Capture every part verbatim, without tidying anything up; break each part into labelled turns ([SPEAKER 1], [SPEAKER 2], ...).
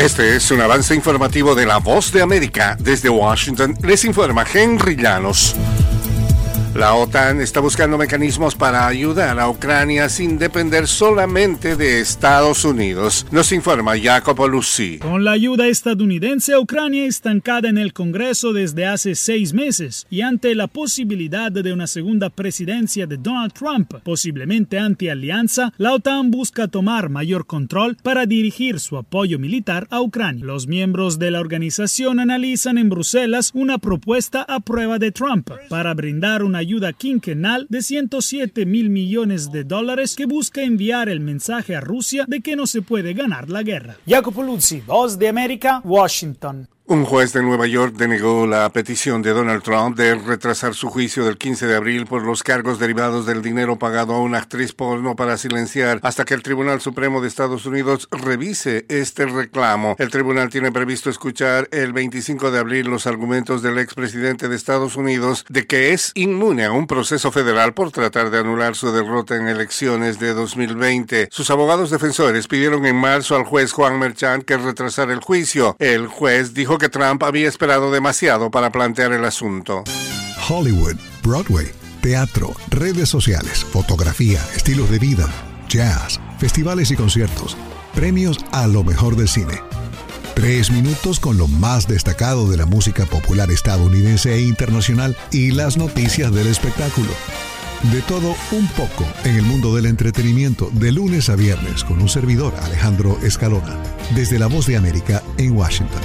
[SPEAKER 1] Este es un avance informativo de La Voz de América. Desde Washington les informa Henry Llanos. La OTAN está buscando mecanismos para ayudar a Ucrania sin depender solamente de Estados Unidos. Nos informa Jacopo Luzzi.
[SPEAKER 2] Con la ayuda estadounidense, Ucrania estancada en el Congreso desde hace seis meses y ante la posibilidad de una segunda presidencia de Donald Trump, posiblemente anti-alianza, la OTAN busca tomar mayor control para dirigir su apoyo militar a Ucrania. Los miembros de la organización analizan en Bruselas una propuesta a prueba de Trump para brindar una ayuda quinquenal de ciento siete mil millones de dólares que busca enviar el mensaje a Rusia de que no se puede ganar la guerra.
[SPEAKER 3] Jacopo Luzzi, Voz de América, Washington.
[SPEAKER 1] Un juez de Nueva York denegó la petición de Donald Trump de retrasar su juicio del quince de abril por los cargos derivados del dinero pagado a una actriz porno para silenciar hasta que el Tribunal Supremo de Estados Unidos revise este reclamo. El tribunal tiene previsto escuchar el veinticinco de abril los argumentos del expresidente de Estados Unidos de que es inmune a un proceso federal por tratar de anular su derrota en elecciones de dos mil veinte. Sus abogados defensores pidieron en marzo al juez Juan Merchan que retrasara el juicio. El juez dijo que Trump había esperado demasiado para plantear el asunto.
[SPEAKER 4] Hollywood, Broadway, teatro, redes sociales, fotografía, estilos de vida, jazz, festivales y conciertos, premios a lo mejor del cine. Tres minutos con lo más destacado de la música popular estadounidense e internacional y las noticias del espectáculo. De todo un poco en el mundo del entretenimiento de lunes a viernes con un servidor, Alejandro Escalona, desde La Voz de América en Washington.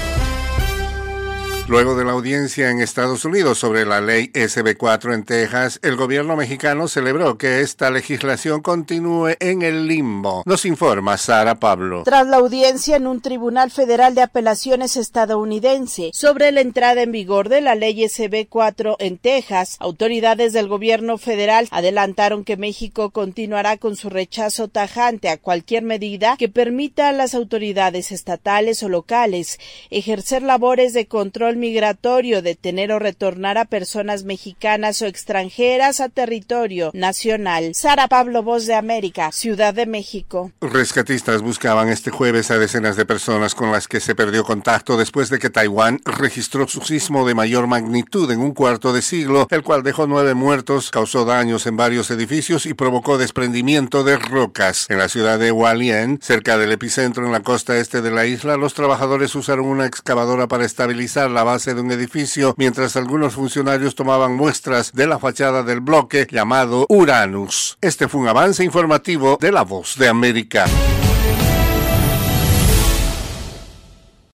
[SPEAKER 1] Luego de la audiencia en Estados Unidos sobre la ley S B cuatro en Texas, el gobierno mexicano celebró que esta legislación continúe en el limbo. Nos informa Sara Pablo.
[SPEAKER 5] Tras la audiencia en un tribunal federal de apelaciones estadounidense sobre la entrada en vigor de la ley S B cuatro en Texas, autoridades del gobierno federal adelantaron que México continuará con su rechazo tajante a cualquier medida que permita a las autoridades estatales o locales ejercer labores de control migratorio, detener o retornar a personas mexicanas o extranjeras a territorio nacional. Sara Pablo, Voz de América, Ciudad de México.
[SPEAKER 1] Rescatistas buscaban este jueves a decenas de personas con las que se perdió contacto después de que Taiwán registró su sismo de mayor magnitud en un cuarto de siglo, el cual dejó nueve muertos, causó daños en varios edificios y provocó desprendimiento de rocas. En la ciudad de Hualien, cerca del epicentro en la costa este de la isla, los trabajadores usaron una excavadora para estabilizar la base de un edificio, mientras algunos funcionarios tomaban muestras de la fachada del bloque llamado Uranus. Este fue un avance informativo de La Voz de América.